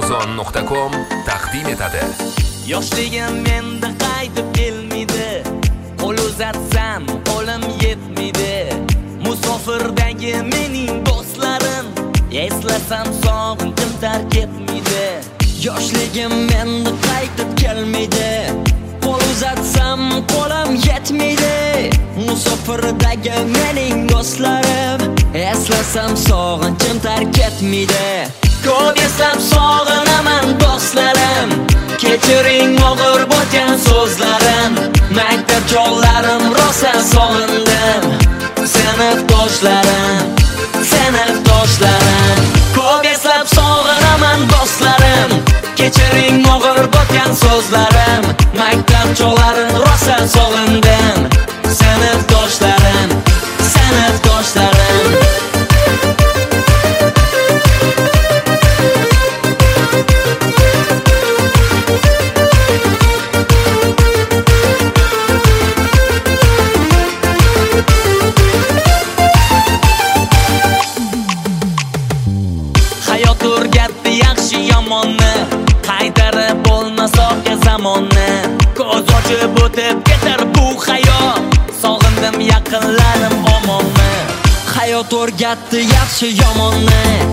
Amazon.com taqdim etadi. Yoshligim menda qaytib kelmaydi. Qo'l uzatsam qo'lim yetmaydi. Musofirdagi mening do'stlarim, eslasam sog'inchim tark etmaydi. Yoshligim menda qaytib kelmaydi. Qo'l uzatsam qo'lim yetmaydi. Musofirdagi mening do'stlarim, eslasam sog'inchim tark etmaydi. Ko'p eslab sog'inaman do'stlarim, kechiring og'ir bo'lgan so'zlarim. Maktab chollarim rosa sog'indim. Sinfdoshlarim, sinfdoshlarim. Ko'p eslab sog'inaman do'stlarim, kechiring og'ir bo'lgan so'zlarim. Maktab chollarim rosa sog'indim. Sinfdoshlarim, sinfdoshlarim. Hayot o'rgatdi yaxshi yomonni, qaytarib bo'lmas orqa zamonni. Ko'z ochib o'tib ketar bu hayot, sog'indim yaqinlarim omonmi. Hayot o'rgatdi yaxshi yomonni,